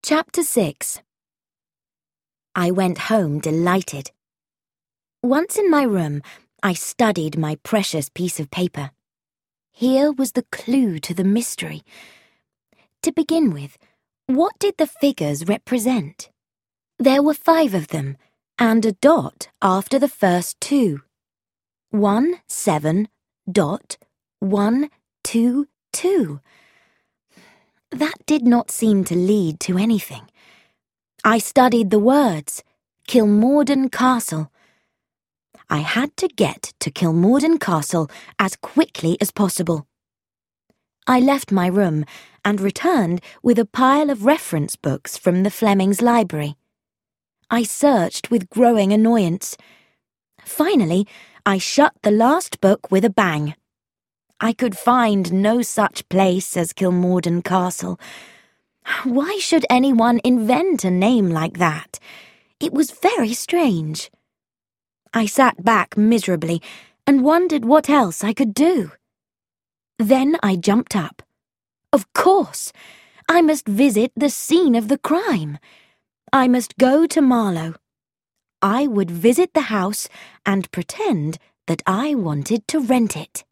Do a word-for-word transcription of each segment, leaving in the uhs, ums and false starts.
Chapter six. I went home delighted. Once in my room, I studied my precious piece of paper. Here was the clue to the mystery. To begin with, what did the figures represent? There were five of them, and a dot after the first two. One, seven, dot, one, two, two. That did not seem to lead to anything. I studied the words, Kilmorden Castle. I had to get to Kilmorden Castle as quickly as possible. I left my room and returned with a pile of reference books from the Flemings' library. I searched with growing annoyance. Finally, I shut the last book with a bang. I could find no such place as Kilmorden Castle. Why should anyone invent a name like that? It was very strange. I sat back miserably and wondered what else I could do. Then I jumped up. Of course, I must visit the scene of the crime. I must go to Marlow. I would visit the house and pretend that I wanted to rent it.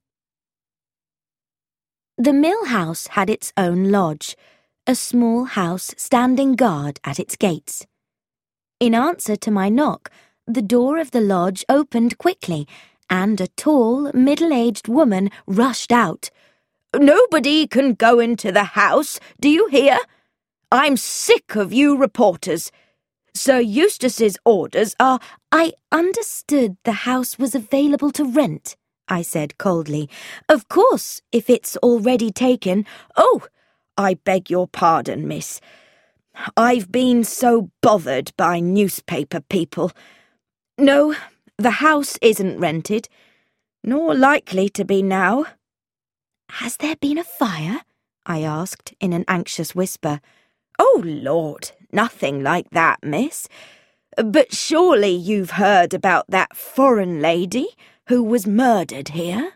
The mill house had its own lodge, a small house standing guard at its gates. In answer to my knock, the door of the lodge opened quickly, and a tall, middle-aged woman rushed out. "Nobody can go into the house, do you hear? I'm sick of you reporters. Sir Eustace's orders are—" "I understood the house was available to rent," I said coldly. "Of course, if it's already taken—" "Oh, I beg your pardon, miss. I've been so bothered by newspaper people. No, the house isn't rented, nor likely to be now." "Has there been a fire?" I asked in an anxious whisper. "Oh, Lord, nothing like that, miss. But surely you've heard about that foreign lady who was murdered here?"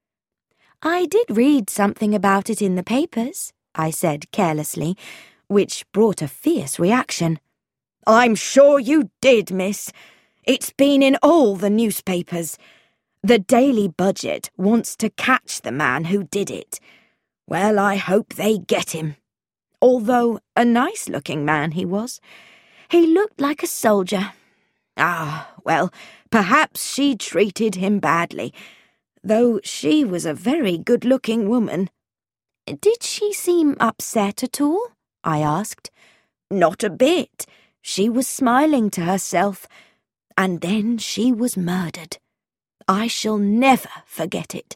"I did read something about it in the papers," I said carelessly, which brought a fierce reaction. "I'm sure you did, miss. It's been in all the newspapers. The Daily Budget wants to catch the man who did it. Well, I hope they get him. Although a nice-looking man he was. He looked like a soldier. Ah, well, perhaps she treated him badly, though she was a very good-looking woman." "Did she seem upset at all?" I asked. "Not a bit. She was smiling to herself. And then she was murdered. I shall never forget it.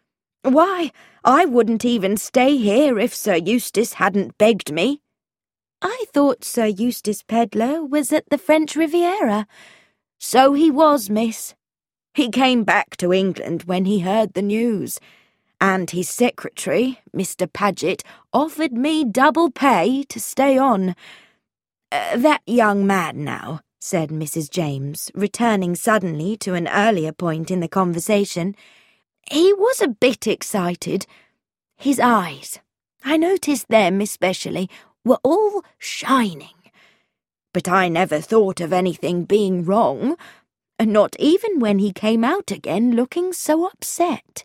Why, I wouldn't even stay here if Sir Eustace hadn't begged me." "I thought Sir Eustace Pedlar was at the French Riviera." "So he was, miss. He came back to England when he heard the news, and his secretary, Mister Paget, offered me double pay to stay on. Uh, that young man now," said Missus James, returning suddenly to an earlier point in the conversation, "he was a bit excited. His eyes, I noticed them especially, were all shining. But I never thought of anything being wrong, not even when he came out again looking so upset."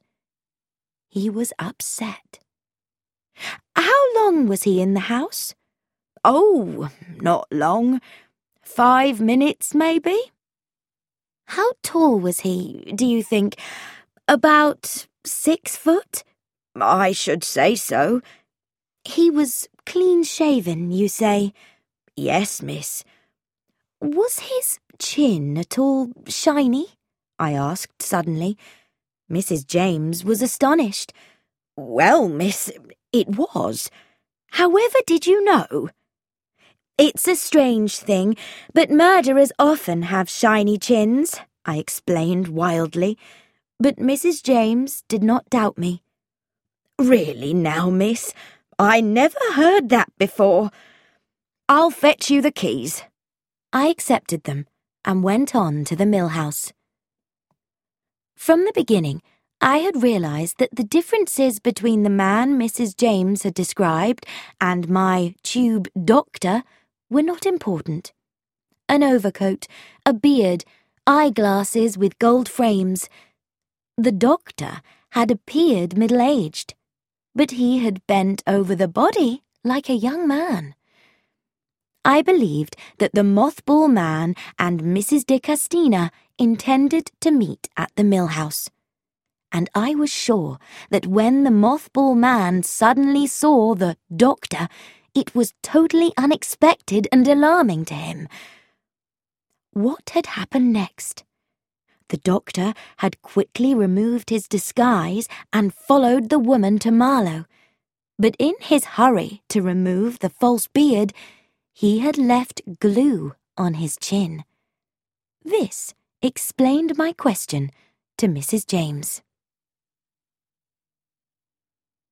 He was upset. "How long was he in the house?" "Oh, not long. Five minutes, maybe." "How tall was he, do you think? About six foot?" "I should say so." "He was clean-shaven, you say?" "Yes, miss." "Was his chin at all shiny?" I asked suddenly. Missus James was astonished. "Well, miss, it was." "However did you know?" "It's a strange thing, but murderers often have shiny chins," I explained wildly, but Missus James did not doubt me. "Really now, miss, I never heard that before. I'll fetch you the keys." I accepted them and went on to the mill house. From the beginning, I had realised that the differences between the man Missus James had described and my tube doctor were not important. An overcoat, a beard, eyeglasses with gold frames. The doctor had appeared middle-aged, but he had bent over the body like a young man. I believed that the mothball man and Missus de Castina intended to meet at the mill house, and I was sure that when the mothball man suddenly saw the doctor, it was totally unexpected and alarming to him. What had happened next? The doctor had quickly removed his disguise and followed the woman to Marlow, but in his hurry to remove the false beard, he had left glue on his chin. This explained my question to Missus James.